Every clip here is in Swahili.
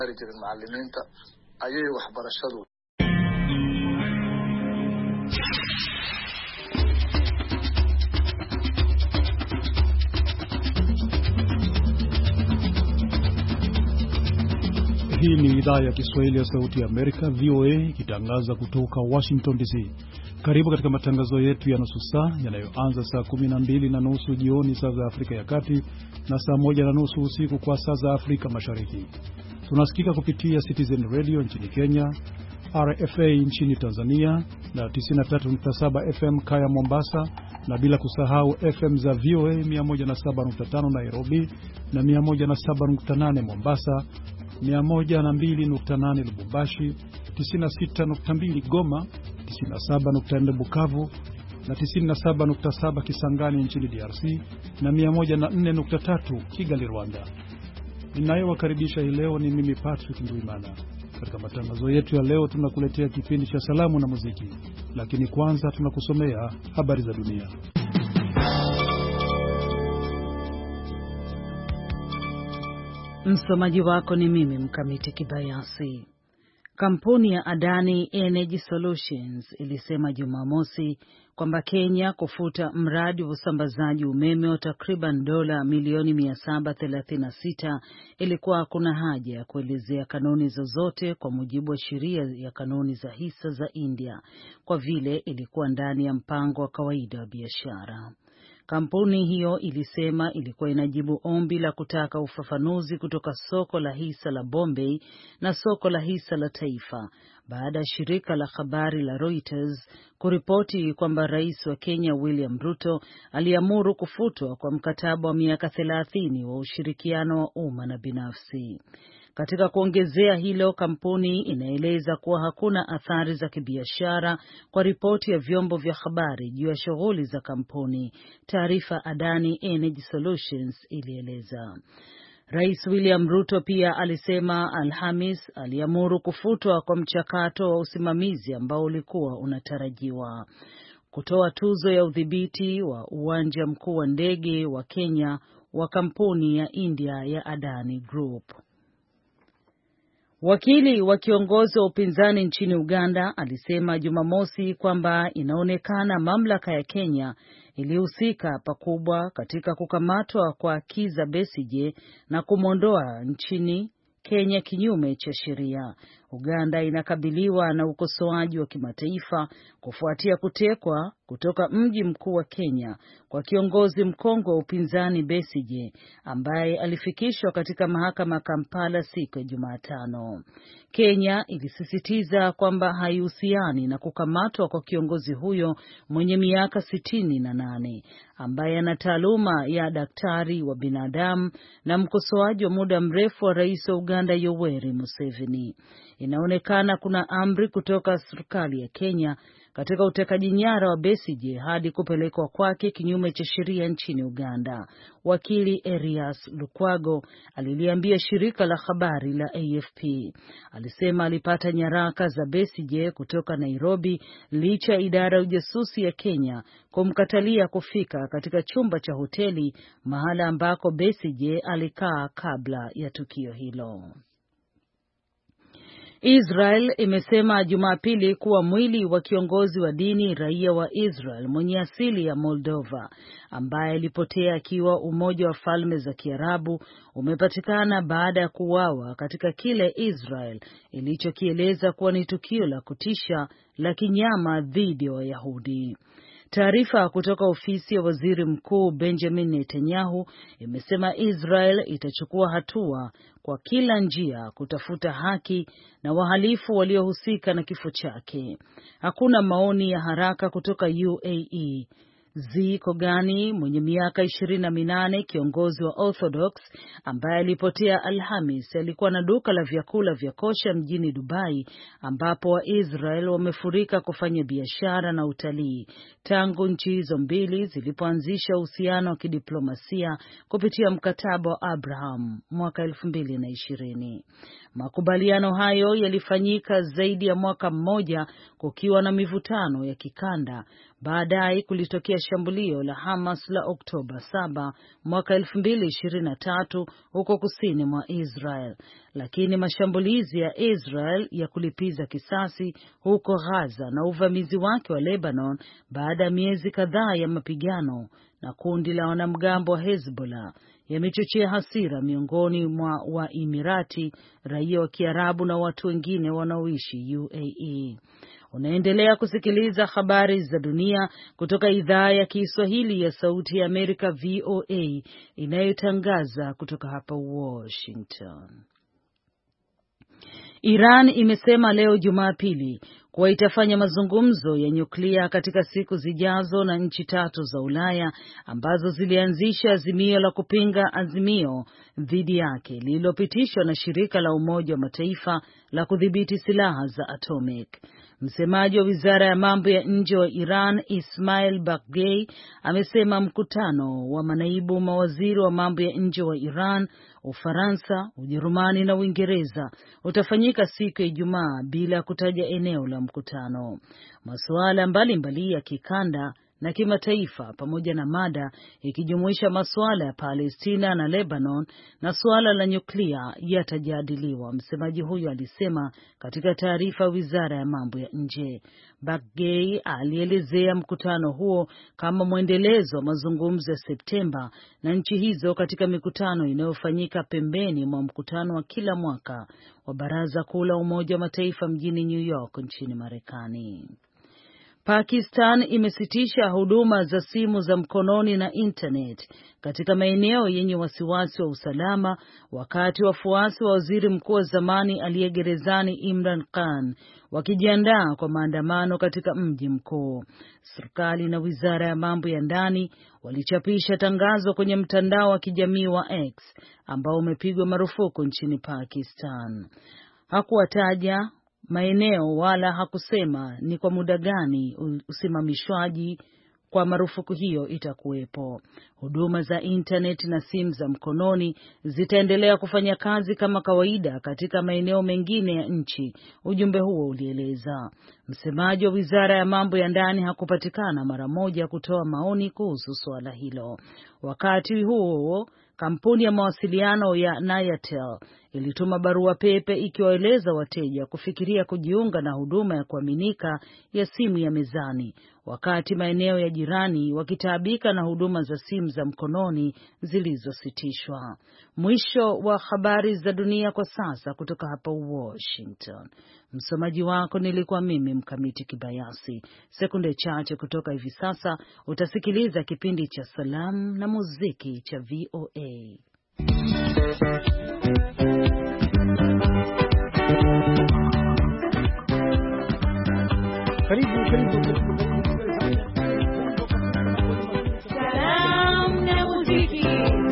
jirin macallimiinta ayay waxbarashadu. Hii ni idhaa ya Kiswahili ya Sauti ya Amerika, VOA, ikitangaza kutoka Washington DC. Karibu katika matangazo yetu ya nusu saa yanayoanza saa 12:30 jioni saa za Afrika ya Kati na saa 1:30 usiku kwa saa za Afrika Mashariki. Tunasikika kupitia Citizen Radio nchini Kenya, RFA nchini Tanzania na 93.7 FM Kaya Mombasa, na bila kusahau FM za VOA 107.5 Nairobi na 107.8 Mombasa, 102.8 Lubumbashi, 96.2 Goma, 97.4 Bukavu na 97.7 Kisangani nchini DRC na 104.3 Kigali, Rwanda. Ninayewakaribisha hii leo ni mimi Patrick Ndwimana. Katika matangazo yetu ya leo tunakuletea kipindi cha salamu na muziki, lakini kwanza tunakusomea habari za dunia. Msomaji wako ni mimi Mkamiti Kibayasi. Kampuni ya Adani Energy Solutions ilisema Jumamosi kwamba Kenya kufuta mradi wa usambazaji umeme wa takriban dola milioni 736 ilikuwa hakuna haja ya kuelezea kanuni zozote kwa mujibu wa sheria ya kanuni za hisa za India, kwa vile ilikuwa ndani ya mpango wa kawaida wa biashara. Kampuni hiyo ilisema ilikuwa inajibu ombi la kutaka ufafanuzi kutoka soko la hisa la Bombay na soko la hisa la Taifa baada ya shirika la habari la Reuters kuripoti kwamba rais wa Kenya William Ruto aliamuru kufutwa kwa mkataba wa miaka 30 wa ushirikiano wa umma na binafsi. Katika kuongezea hilo, kampuni inaeleza kuwa hakuna athari za kibiashara kwa ripoti ya vyombo vya habari juu ya shughuli za kampuni. Taarifa Adani Energy Solutions ilieleza. Rais William Ruto pia alisema Alhamis aliamuru kufutwa kwa mchakato wa usimamizi ambao ulikuwa unatarajiwa kutoa tuzo ya udhibiti wa uwanja mkuu wa ndege wa Kenya wa kampuni ya India ya Adani Group. Wakili wa kiongozi wa upinzani nchini Uganda alisema Jumamosi kwamba inaonekana mamlaka ya Kenya ilihusika pakubwa katika kukamatwa kwa Kizza Besigye na kumwondoa nchini Kenya kinyume cha sheria. Uganda inakabiliwa na ukosoaji wa kimataifa kufuatia kutekwa kutoka mji mkuu wa Kenya kwa kiongozi mkongwe wa upinzani Besigye, ambaye alifikishwa katika mahakama ya Kampala siku ya Jumatano. Kenya ilisisitiza kwamba haihusiani na kukamatwa kwa kiongozi huyo mwenye miaka 68 ambaye ana taaluma ya daktari wa binadamu na mkosoaji wa muda mrefu wa rais wa Uganda Yoweri Museveni. Inaonekana kuna amri kutoka serikali ya Kenya katika utekaji nyara wa Besigye hadi kupelekwa kwake kinyume cha sheria nchini Uganda. Wakili Erias Lukwago aliliambia shirika la habari la AFP. Alisema alipata nyaraka za Besigye kutoka Nairobi licha idara ya ujasusi ya Kenya kumkatalia kufika katika chumba cha hoteli mahala ambako Besigye alikaa kabla ya tukio hilo. Israel imesema Jumapili kuwa mwili wa kiongozi wa dini raia wa Israel mwenye asili ya Moldova ambaye alipotea akiwa Umoja wa Falme za Kiarabu umepatikana baada ya kuuawa katika kile Israel ilichokieleza kuwa ni tukio la kutisha la kinyama dhidi ya Wayahudi. Taarifa kutoka ofisi ya Waziri Mkuu Benjamin Netanyahu imesema Israel itachukua hatua kwa kila njia kutafuta haki na wahalifu waliohusika na kifo chake. Hakuna maoni ya haraka kutoka UAE. Zi Kogani mwenye miaka 28, kiongozi wa Orthodox ambaye alipotea Alhamis, alikuwa na duka la vyakula vya kosher mjini Dubai ambapo Waisrael wamefurika kufanya biashara na utalii tangu nchi hizo mbili zilipoanzisha uhusiano wa kidiplomasia kupitia mkataba wa Abraham mwaka 2020. Makubaliano hayo yalifanyika zaidi ya mwaka mmoja kukiwa na mivutano ya kikanda. Baadaye kulitokea shambulio la Hamas la Oktoba 7 mwaka 2023 huko kusini mwa Israel, lakini mashambulizi ya Israel ya kulipiza kisasi huko Gaza na uvamizi wake wa Lebanon baada ya miezi kadhaa ya mapigano na kundi la wanamgambo wa Hezbollah yamechochea hasira miongoni mwa Waimirati, raia wa Kiarabu na watu wengine wanaoishi UAE. Unaendelea kusikiliza habari za dunia kutoka idhaa ya Kiswahili ya Sauti ya Amerika VOA inayotangaza kutoka hapa Washington. Iran imesema leo Jumapili kuwa itafanya mazungumzo ya nyuklia katika siku zijazo na nchi 3 za Ulaya ambazo zilianzisha azimio la kupinga azimio dhidi yake lililopitishwa na shirika la Umoja wa Mataifa la kudhibiti silaha za atomic. Msemaji wa Wizara ya Mambo ya Nje wa Iran, Ismail Baghei, amesema mkutano wa manaibu mawaziri wa mambo ya nje wa Iran, Ufaransa, Ujerumani na Uingereza utafanyika siku ya Ijumaa bila kutaja eneo la mkutano. Masuala mbalimbali ya kikanda na kimataifa pamoja na mada ikijumuisha masuala ya Palestina na Lebanon na suala la nyuklia yatajadiliwa, msemaji huyo alisema katika taarifa ya Wizara ya Mambo ya Nje. Baghei alielezea mkutano huo kama mwendelezo wa mazungumzo ya Septemba na nchi hizo katika mikutano inayofanyika pembeni mwa mkutano wa kila mwaka wa Baraza Kuu la Umoja wa Mataifa mjini New York nchini Marekani. Pakistan imesitisha huduma za simu za mkononi na internet katika maeneo yenye wasiwasi wa usalama wakati wafuasi wa waziri mkuu wa zamani aliyegerezani Imran Khan wakijiandaa kwa maandamano katika mji mkuu. Serikali na Wizara ya Mambo ya Ndani walichapisha tangazo kwenye mtandao wa kijamii wa X ambao umepigwa marufuku nchini Pakistan. Hakuwataja maeneo wala hakusema ni kwa muda gani usimamishwaji kwa marufuku hiyo itakuwepo. Huduma za internet na simu za mkononi zitaendelea kufanya kazi kama kawaida katika maeneo mengine ya nchi, ujumbe huo ulieleza. Msemaji wa Wizara ya Mambo ya Ndani hakupatikana mara moja kutoa maoni kuhusu suala hilo. Wakati huo kampuni ya mawasiliano ya Nayatel ilituma barua pepe ikiwaeleza wateja kufikiria kujiunga na huduma ya kuaminika ya simu ya mezani, wakati maeneo ya jirani wakitaabika na huduma za simu za mkononi zilizositishwa. Mwisho wa habari za dunia kwa sasa kutoka hapa Washington. Msomaji wako nilikuwa mimi Mkamiti Kibayasi. Sekunde chache kutoka hivi sasa utasikiliza kipindi cha Salamu na Muziki cha VOA. Karibu. Salamu na Muziki.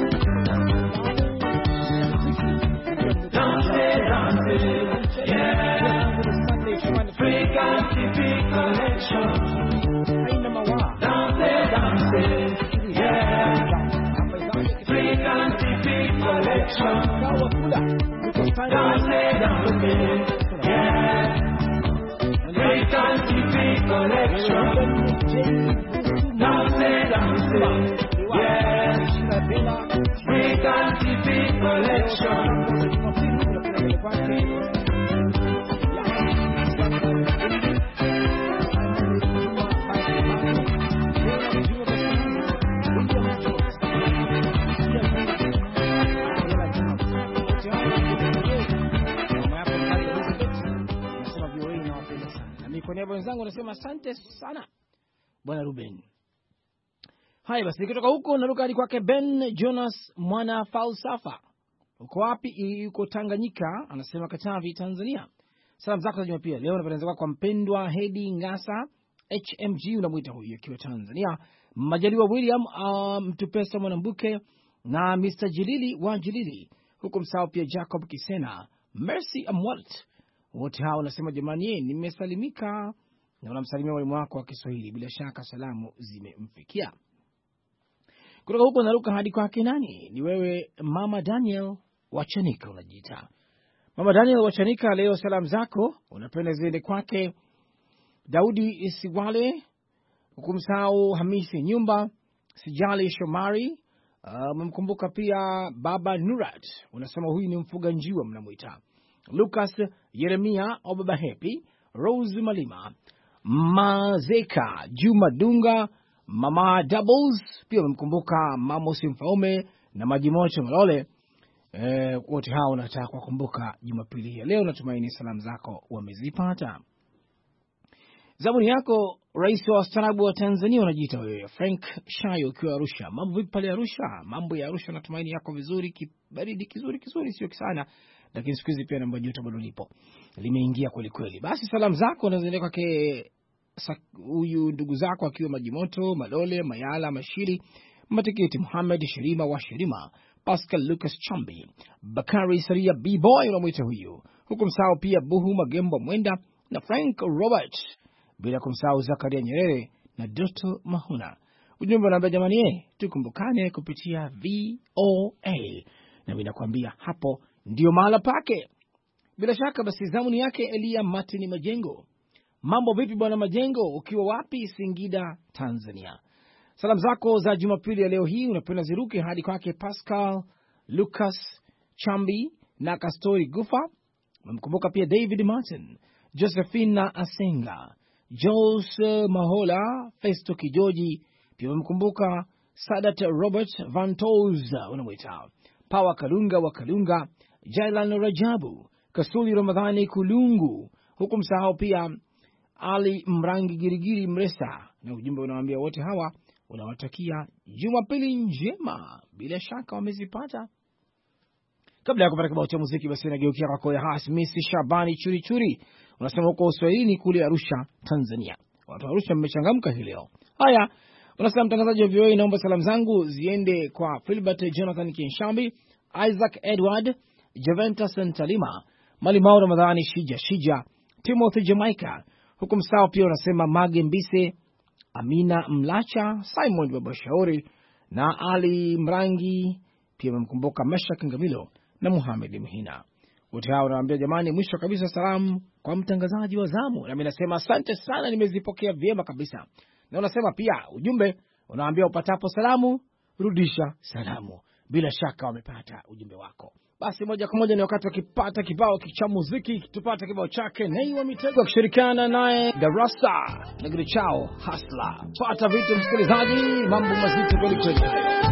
Wenzangu nasema asante sana Bwana Ruben. Haya basi, kutoka huko naruka hadi kwake Ben Jonas mwana falsafa. Uko wapi? Yuko Tanganyika, anasema Katavi, Tanzania. Salamu zako za Jumapili leo napenda kwa mpendwa Hedi Ngasa HMG, unamuita huyu akiwa Tanzania, Majaliwa William Mtupesa Mwanambuke na Mr. Jilili wa Jilili huko msao, pia Jacob Kisena, Mercy Amwalt. Wote hao nasema jamani, nimesalimika na unamsalimia mwalimu wako wa Kiswahili. Bila shaka salamu zimemfikia. Kutoka huko naruka hadi kwake nani? Ni wewe Mama Daniel Wachanika unajiita. Mama Daniel Wachanika, leo salamu zako unapenda ziende kwake Daudi Isiwale, Hukumsahau Hamisi Nyumba, Sijali Shomari, umemkumbuka pia Baba Nurat, unasema huyu ni mfuga njiwa mnamuita. Lucas Yeremia au Baba Happy, Rose Malima, Mazeka, Juma Dunga, Mama Doubles, pia umemkumbuka Mamo Simfaume na Majimoto Malole. Wote hao nataka kukumbuka Jumapili hii leo. Natumaini salamu zako wamezipata. Zabuni yako rais wa ustaarabu wa Tanzania unajiita wewe Frank Shayo ukiwa Arusha. Mambo vipi pale Arusha? Mambo ya Arusha natumaini yako vizuri, kibaridi kizuri sio sana, lakini siku hizi pia namba joto bado lipo. Limeingia kweli kweli. Basi salamu zako unaziendea kwake huyu ndugu zako akiwa Majimoto, Malole, Mayala, Mashiri, Matikiti Muhammad, Shirima wa Shirima, Pascal Lucas Chambi, Bakari Saria B-Boy unamuita huyu. Hukumsahau pia Buhu Magembo Mwenda na Frank Robert, bila kumsahau Zakaria Nyerere na Doto Mahuna. Ujumbe unaambia jamani, tukumbukane kupitia VOA. Na mimi nakwambia hapo ndio mahala pake. Bila shaka basi zamu ni yake Elia Martin Majengo. Mambo vipi bwana Majengo, ukiwa wapi? Singida, Tanzania. Salamu zako za Jumapili ya leo hii unapenda ziruke hadi kwake Pascal Lucas Chambi na Kastori Gufa. Mkumbuka pia David Martin, Josephina Asenga, Jose Mahola, Festo Kijoji, pia mkumbuka Sadat Robert Van Toza unamwita Pawa Kalunga wa Kalunga, Jailan Rajabu, Kasuli Ramadhani Kulungu, huku msahau pia Ali Mrangi Girigiri Mresa. Na ujumbe unawaambia wote hawa unawatakia Jumapili njema, bila shaka wamezipata. Kabla ya kupata kibao cha muziki basi nageukia kwako ya Hasmisi Shabani Churi Churi. Unasema huko Uswahilini kule Arusha, Tanzania. Watu wa Arusha mmechangamka hii leo. Haya, unasema mtangazaji wa VOA, naomba salamu zangu ziende kwa Philbert Jonathan Kinshambi, Isaac Edward, Javentus Ntalima, Malimao Ramadhani Shija, Timothy Jamaica. Huku msao pia unasema Mage Mbise, Amina Mlacha, Simon Babashauri na Ali Mrangi, pia memkumbuka Meshak Ngamilo na Muhammad Mhina. Wote hao wanaambia jamani, mwisho kabisa salamu kwa mtangazaji wa zamu. Na mimi nasema asante sana, nimezipokea vyema kabisa. Na unasema pia ujumbe unaambia upatapo salamu rudisha salamu. Bila shaka wamepata ujumbe wako. Basi moja kwa moja ni wakati wa kipata kibao cha muziki. Tupata kibao chake Nei wa Mitego akishirikiana naye Darasa na gari chao Hasla. Pata vitu msikilizaji, mambo mazito kweli kweli.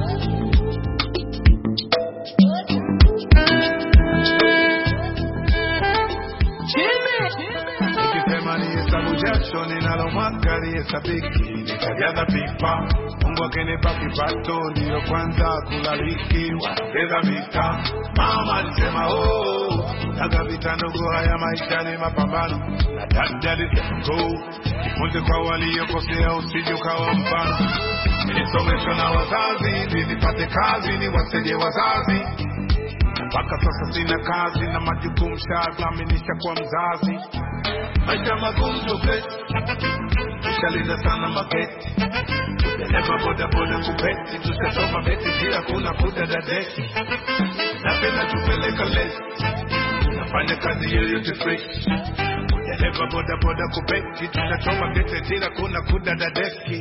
Jackson inalomwakari hesabiki nikajaza pipa. Mungu akinipa kipato ndio kwanza kulaliki waongeza vita. Mama alisema naga vita ndogo, haya maisha ni mapambano. Na dadadi go jifunze kwa waliokosea, usije ukawa mfano. Nilisomeshwa na wazazi nilipate kazi niwasaidie wazazi. Mpaka sasa sina kazi na majukumu shazaminisha kwa mzazi. Maisha magumu toke, tushalinda sana maketi. Dereva boda boda kupeti, tushasoma beti kila kuna kuda dadeki. Napenda tupeleka lesi, nafanya kazi yoyote fresh. Dereva boda boda kupeti, tushasoma beti kila kuna kuda dadeki.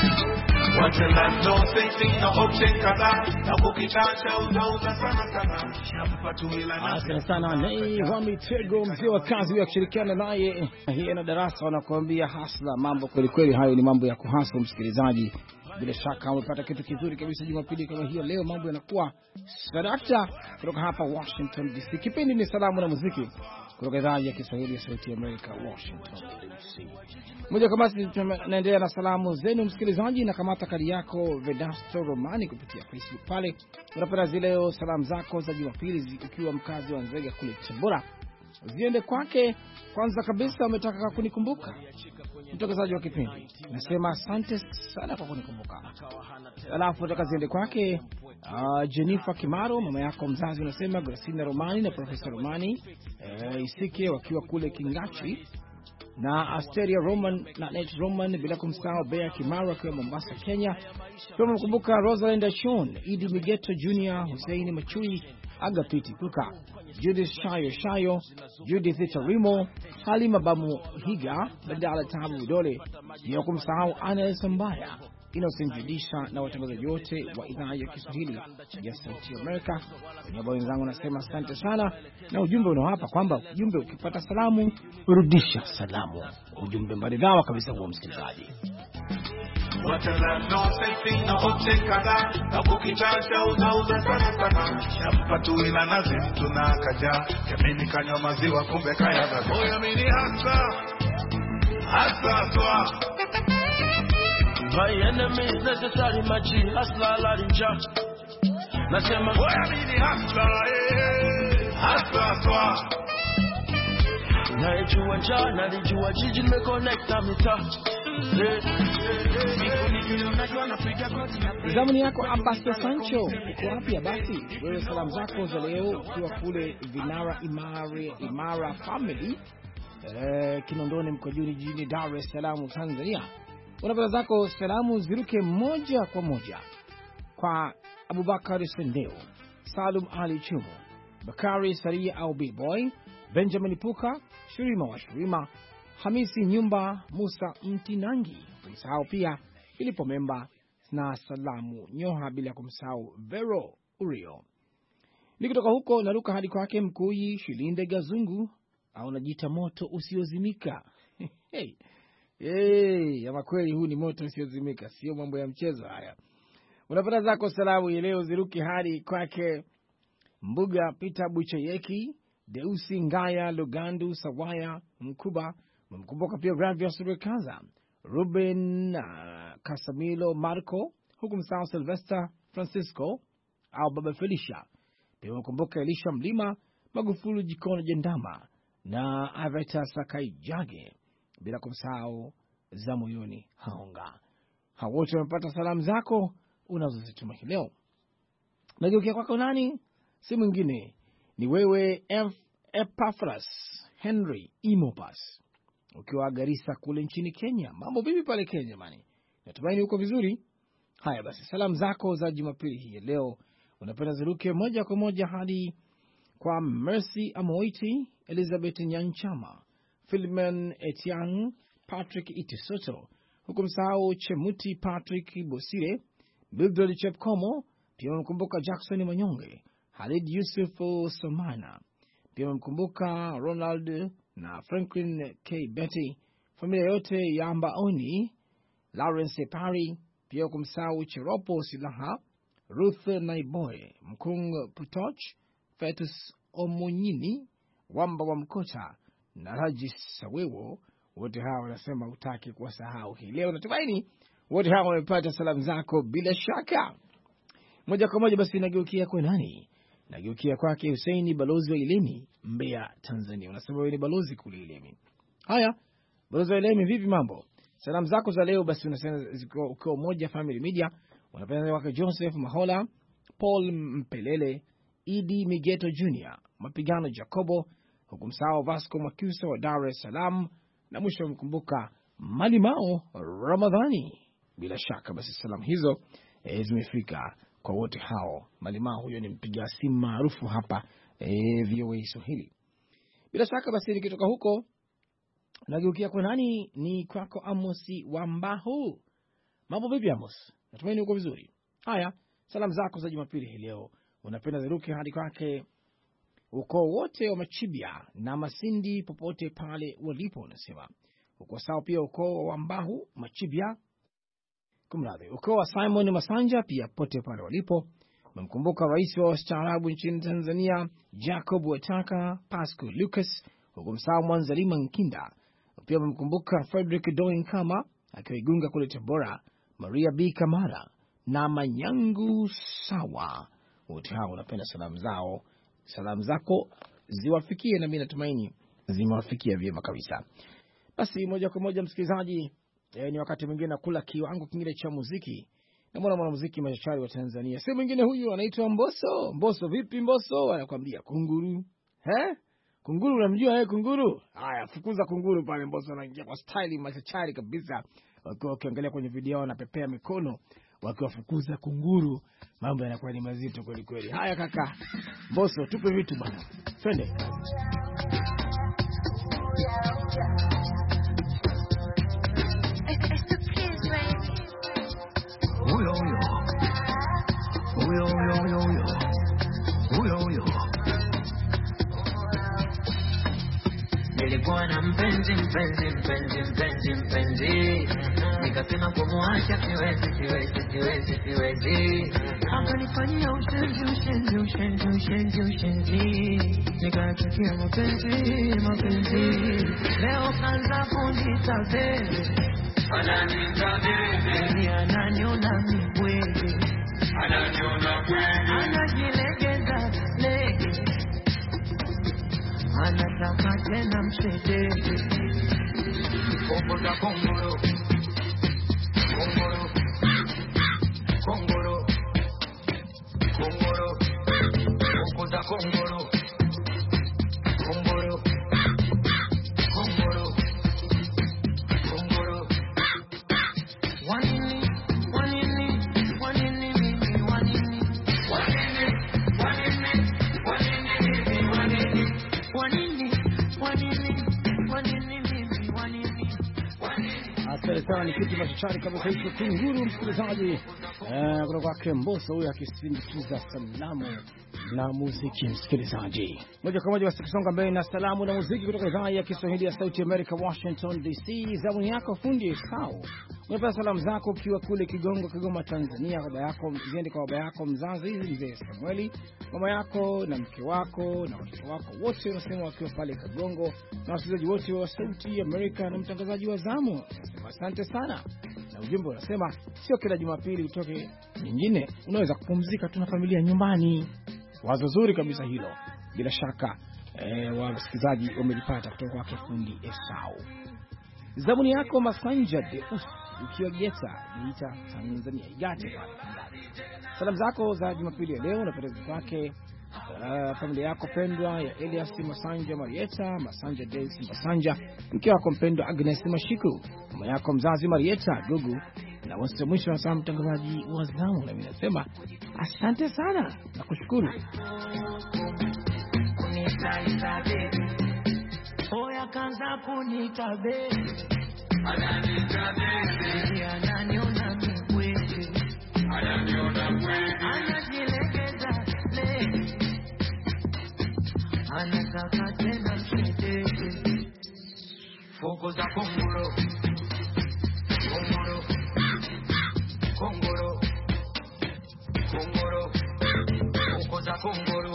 Wacha life no thinking no option kadha, na kukichacha unauza sana. Asante sana Nei wa Mitego, mzee wa kazi wa kushirikiana naye hii na Darasa wanakuambia Hasla. Mambo kweli kweli, hayo ni mambo ya kuhasa msikilizaji. Bila shaka umepata kitu kizuri kabisa Jumapili kama hiyo leo. Mambo yanakuwa sadakta kutoka hapa Washington DC. Kipindi ni salamu na muziki kutoka idhaa ya Kiswahili ya Sauti ya Amerika, Washington DC. Moja kwa moja tunaendelea na salamu zenu msikilizaji, na kamata kadi yako Vedasto Romani kupitia Facebook pale. Unapata zile salamu zako za Jumapili ukiwa mkazi wa Nzega kule Tabora. Ziende kwake. Kwanza kabisa umetaka kunikumbuka mtangazaji wa kipindi, nasema asante sana kwa kunikumbuka. Alafu nataka ziende kwake Jennifer Kimaro, mama yako mzazi, unasema Gracina Romani na Professor Romani Isike wakiwa kule Kingachi, na Asteria Roman na Net Roman, bila kumsahau Bea Kimaro akiwa Mombasa, Kenya. Pia mkumbuka Rosalind Ashon, Idi Migeto Junior, Hussein Machui, Agapiti Puka, Judith Shayo, Judith Tarimo, Halima Bamuhiga, Badala Tabu Udole, bila kumsahau Anel Sambaya, Innocent Judisha na watangazaji wote wa idhaa ya Kiswahili ya Sauti Amerika. Niaba wenzangu nasema asante sana, na ujumbe unawapa kwamba ujumbe ukipata salamu rudisha salamu. Ujumbe maridhawa kabisa kwa msikilizaji. My enemies necessary machi hasla la rinja. Nasema boya mini hasla hasla swa. Naijua jana naijua jiji nimeconnect na mita. Zamani yako Ambassador Sancho, uko wapi basi? Wewe salamu zako za leo ukiwa kule Vinara Imara Family Kinondoni Mkojuni jijini Dar es Salaam Tanzania. Unapenda zako salamu ziruke moja kwa moja kwa Abubakar Sendeo, Salum Ali Chumo, Bakari Saria au B-Boy, Benjamin Puka, Shurima wa Shurima, Hamisi Nyumba, Musa Mtinangi, kumsahau pia Filipo Memba na salamu nyoha, bila kumsahau Vero Urio. Nikitoka huko naruka hadi kwake Mkuyi Shilinde Gazungu, au najita moto usiozimika. Ama kweli huu ni moto usiozimika, sio mambo ya mchezo haya. Unapata zako salamu leo ziruki hadi kwake Mbuga Peter Bucheyeki, Deusi Ngaya Lugandu Sawaya Mkuba, mkumbuka pia Gravius Rekaza, Ruben Casamilo Marco, huku msao Sylvester Francisco au Baba Felicia. Pia mkumbuka Elisha Mlima, Magufulu Jikono Jendama na Aveta Sakai Jage, bila kumsahau za moyoni Haonga. Hao wote wamepata salamu zako unazozituma leo. Nageukia kwako nani? Si mwingine ni wewe Epaphras Henry Imopas, ukiwa Garissa kule nchini Kenya. Mambo vipi pale Kenya mani? Natumaini uko vizuri. Haya basi, salamu zako za Jumapili hii leo unapenda ziruke moja kwa moja hadi kwa Mercy Amoiti, Elizabeth Nyanchama, Philman Etiang, Patrick Itisoto, huku msahau Chemuti Patrick Bosire, Bildred Chepkomo, pia mkumbuka Jackson Manyonge, Halid Yusuf Somana, pia mkumbuka Ronald na Franklin K. Betty, familia yote ya Mbaoni, Lawrence Pari, pia kumsahau Cheropo Silaha, Ruth Naiboy, Mkung Putoch, Fetus Omonyini, Wamba wa Mkota na Rajis Sawewo. Wote hawa wanasema utaki kuwasahau hii leo. Natumaini wote hawa wamepata salamu zako bila shaka. Moja kwa moja basi nageukia kwa nani? Nageukia kwake Hussein, balozi wa Ilemi, Mbeya, Tanzania. Unasema wewe ni balozi kule Ilemi. Haya, balozi wa Ilemi, vipi mambo? Salamu zako za leo basi unasema ukiwa Moja Family Media, unapenda wake Joseph Mahola, Paul Mpelele, Idi Migeto Jr., Mapigano Jacobo, hukumsahau Vasco Makusa wa Dar es Salaam, na mwisho mkumbuka Malimao Ramadhani. Bila shaka basi salamu hizo zimefika kwa wote hao. Malimao huyo ni mpiga simu maarufu hapa VOA Swahili. Bila shaka basi nikitoka huko nageukia kwa nani? Ni kwako Amosi Wambahu. Mambo vipi Amos? Natumaini uko vizuri. Haya, salamu zako za Jumapili hii leo unapenda ziruke hadi kwake ukoo wote wa Machibia na Masindi popote pale walipo. Unasema uko sawa pia ukoo wa Wambahu Machibia, kumradhi, ukoo wa Simon Masanja pia popote pale walipo. Memkumbuka rais wa wastaarabu nchini Tanzania Jacob Wataka, Pasco Lucas, hukumsahau Mwanzalima Nkinda. Pia memkumbuka Frederick Doing kama akiwa Igunga kule Tabora, Maria B Kamara na Manyangu Sawa. Wote hao unapenda salamu zako ziwafikie, na mimi natumaini zimewafikia vyema kabisa. Basi moja kwa moja msikilizaji, ni wakati mwingine na kula kiwango kingine cha muziki. Na mwanamuziki machachari wa Tanzania, si mwingine huyu, anaitwa Mbosso. Mbosso vipi Mbosso? Anakuambia kunguru. Kunguru unamjua kunguru? Haya, fukuza kunguru pale. Mbosso anaingia kwa style machachari kabisa. Ukiangalia kwenye video anapepea mikono, wakiwafukuza kunguru, mambo yanakuwa ni mazito kweli kweli. Haya kaka Mbosso, tupe vitu bwana, twende. Nilikuwa na mpenzi nikasema kumuacha siwezi akanifanyia ushenzi nikachukia mapenzi leo kanza kunitabiri ananiona mibwege anajilegeza lege anataka tena mshedege Kongoza kongoro Kongoza kongoro Sawa, ni kitu machachari kabisa hicho kunguru, msikilizaji, kutoka kwa Mbosso huyu akisindikiza salamu na muziki. Msikilizaji, moja kwa moja basi kusonga mbele na salamu na muziki kutoka idhaa ya Kiswahili ya Sauti America, Washington DC. Zamu yako fundi Esau, unapata salamu zako ukiwa kule Kigongo, Kigoma, Tanzania. Baba yako ziende kwa baba yako mzazi mzee Samueli, mama yako na mke wako na watoto wako wote unasema wakiwa pale Kigongo, na wasikilizaji wote wa Sauti America na mtangazaji wa zamu. Nasema asante sana, na ujumbe unasema sio kila Jumapili utoke nyingine, unaweza kupumzika tu na familia nyumbani. Wazo zuri kabisa hilo, bila shaka wasikilizaji wamelipata kutoka kwa kifundi Esau. Zabuni yako Masanja Deus ukiwa Geta Geita, Tanzania, Igate pale. Salamu zako za Jumapili ya leo unapeleka kwake familia yako pendwa ya Elias Masanja Marieta, Masanja Deus Masanja, mke wako mpendwa Agnes Mashiku, mama yako mzazi Marieta Gugu, na wote mwisho wa saa mtangazaji wa zamu. Na mimi nasema asante sana na kushukuru. Oya kanza kunitabiri ananiona mkweli anajilegeza leo anataka tena mshedege foko za kongoro foko za kongoro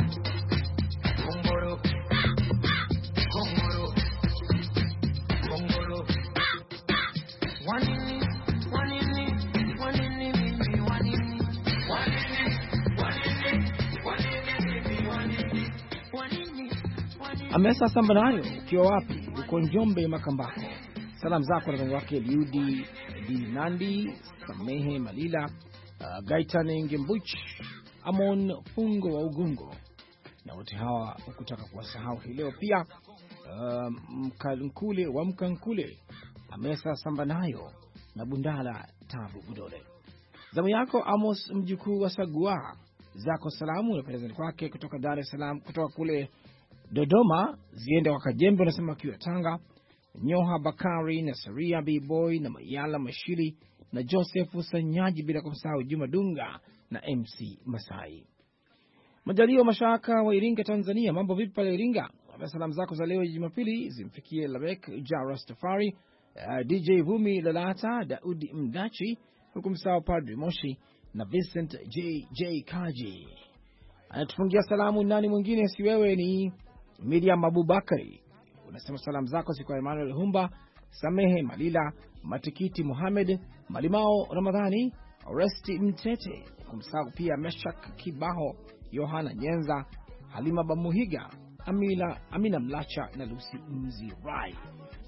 Amesa Sambanayo ukiwa wapi? Uko Njombe Makambako. Salamu zako na wake Liudi Dinandi, Samehe Malila, Gaitane Ngembuch, Amon Fungo wa Ugungo, na wote hawa ukutaka kuwasahau hii leo pia. Mkankule wa Mkankule, Amesa Sambanayo na Bundala Tabu Budole. Zamu yako Amos mjukuu wa Sagua, zako salamu unapeleza kwake kutoka Dar es Salaam, kutoka kule Dodoma ziende kwa Kajembe unasema kiwa Tanga, Nyoha Bakari na Saria B-Boy na Mayala Mashili na Joseph Sanyaji, bila kumsahau Juma Dunga na MC Masai. Majaliwa Mashaka wa Iringa Tanzania, mambo vipi pale Iringa? Salamu zako za leo Jumapili zimfikie Labek Jarastafari, DJ Vumi Lalata, Daudi Mdachi, hukumsahau Padri Moshi na Vincent JJ Kaji. Anatufungia salamu nani mwingine si wewe, ni Miriam Abubakari. Unasema salamu zako si kwa Emmanuel Humba, Samehe Malila, Matikiti Mohamed, Malimao Ramadhani, Oresti Mtete, kumsahau pia Meshak Kibaho, Yohana Nyenza, Halima Bamuhiga, Amina Mlacha na Lucy Mzirai.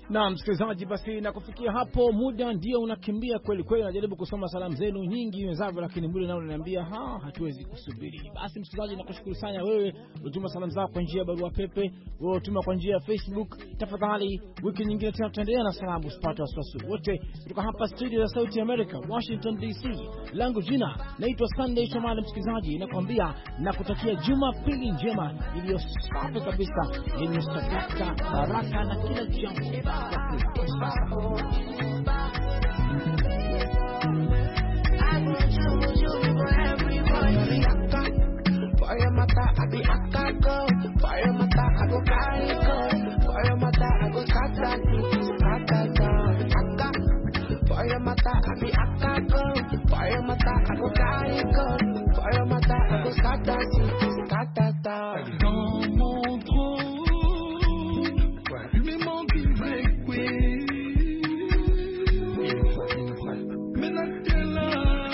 Na msikilizaji, basi na kufikia hapo muda ndio unakimbia kweli kweli. Najaribu kusoma salamu zenu nyingi wenzangu, lakini muda nao unaniambia hatuwezi kusubiri. Basi msikilizaji, nakushukuru sana wewe utuma salamu zako kwa njia ya barua pepe, wewe utuma kwa njia ya Facebook. Tafadhali wiki nyingine tena tutaendelea na salamu, usipate wasiwasi wote. Kutoka hapa studio za Sauti America, Washington DC, langu jina naitwa Sunday Shomali. Msikilizaji, nakwambia nakutakia Jumapili njema iliyo safi kabisa, yenye sadaka, baraka na kila jambo. Fire mata, I be akako. Fire mata, I go kaiko. Fire mata, I go katati, katata, akka. Fire mata, I be akako. Fire mata, I go kaiko. Fire mata, I go katati, katata. Dans mon trou, mes mots qui break. Mais là, t'es là.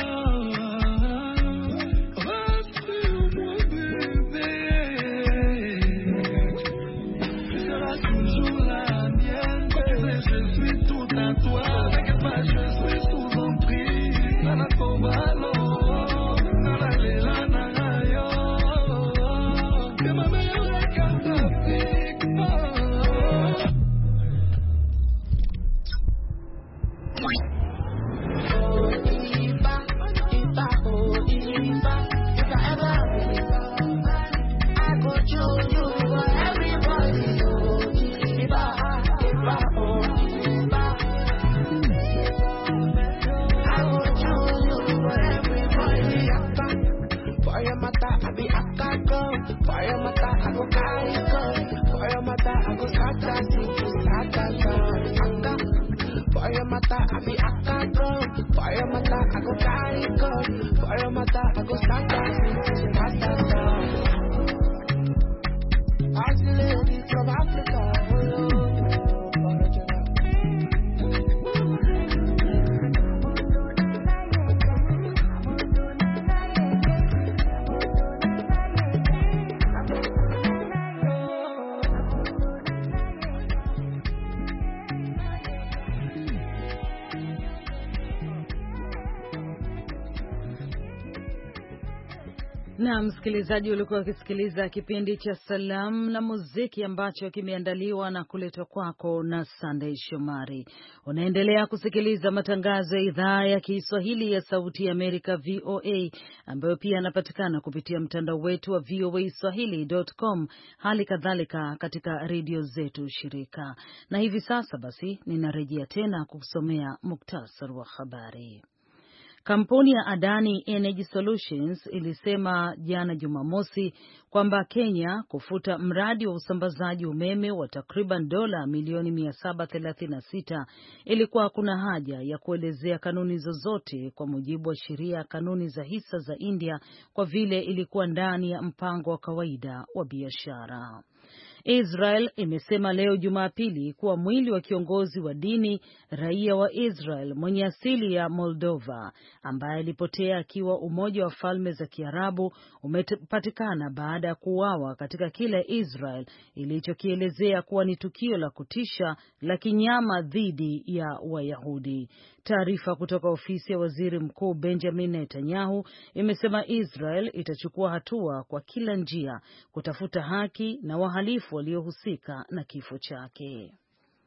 Na msikilizaji, ulikuwa ukisikiliza kipindi cha Salamu na Muziki ambacho kimeandaliwa na kuletwa kwako na Sunday Shomari. Unaendelea kusikiliza matangazo ya idhaa ya Kiswahili ya Sauti ya Amerika VOA, ambayo pia yanapatikana kupitia mtandao wetu wa voaswahili.com, hali kadhalika katika redio zetu shirika. Na hivi sasa basi ninarejea tena kusomea muktasari wa habari. Kampuni ya Adani Energy Solutions ilisema jana Jumamosi kwamba Kenya kufuta mradi wa usambazaji umeme wa takriban dola milioni 736 ilikuwa kuna haja ya kuelezea kanuni zozote kwa mujibu wa sheria ya kanuni za hisa za India, kwa vile ilikuwa ndani ya mpango wa kawaida wa biashara. Israel imesema leo Jumapili kuwa mwili wa kiongozi wa dini raia wa Israel mwenye asili ya Moldova ambaye alipotea akiwa Umoja wa Falme za Kiarabu umepatikana baada ya kuuawa katika kile Israel ilichokielezea kuwa ni tukio la kutisha la kinyama dhidi ya Wayahudi. Taarifa kutoka ofisi ya Waziri Mkuu Benjamin Netanyahu imesema Israel itachukua hatua kwa kila njia kutafuta haki na wahalifu waliohusika na kifo chake.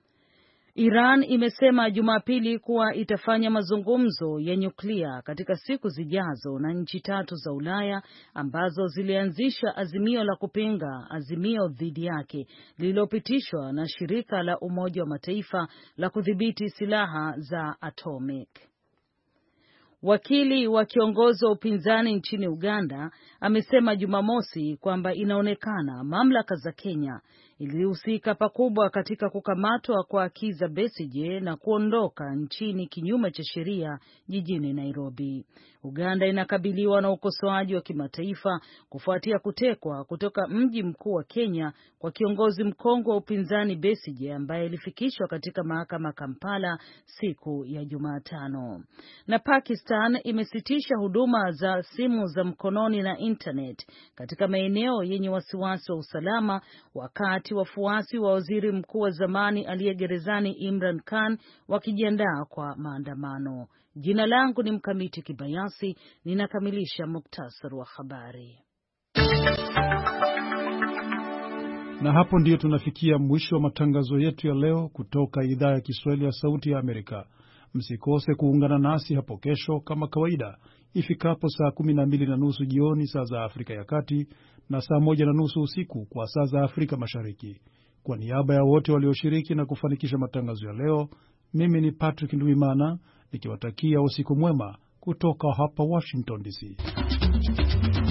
Iran imesema Jumapili kuwa itafanya mazungumzo ya nyuklia katika siku zijazo na nchi tatu za Ulaya ambazo zilianzisha azimio la kupinga azimio dhidi yake lililopitishwa na shirika la Umoja wa Mataifa la kudhibiti silaha za atomic. Wakili wa kiongozi wa upinzani nchini Uganda amesema Jumamosi kwamba inaonekana mamlaka za Kenya ilihusika pakubwa katika kukamatwa kwa Kizza Besigye na kuondoka nchini kinyume cha sheria jijini Nairobi. Uganda inakabiliwa na ukosoaji wa kimataifa kufuatia kutekwa kutoka mji mkuu wa Kenya kwa kiongozi mkongwe wa upinzani Besigye ambaye alifikishwa katika mahakama Kampala siku ya Jumatano. Na Pakistan imesitisha huduma za simu za mkononi na internet katika maeneo yenye wasiwasi wa usalama wakati wakati wafuasi wa waziri mkuu wa zamani aliye gerezani Imran Khan wakijiandaa kwa maandamano. Jina langu ni Mkamiti Kibayasi, ninakamilisha muktasari wa habari. Na hapo ndiyo tunafikia mwisho wa matangazo yetu ya leo kutoka idhaa ya Kiswahili ya Sauti ya Amerika. Msikose kuungana nasi hapo kesho kama kawaida ifikapo saa 12:30 jioni saa za Afrika ya Kati na saa 1:30 usiku kwa saa za Afrika Mashariki. Kwa niaba ya wote walioshiriki na kufanikisha matangazo ya leo, mimi ni Patrick Nduimana nikiwatakia usiku mwema kutoka hapa Washington DC.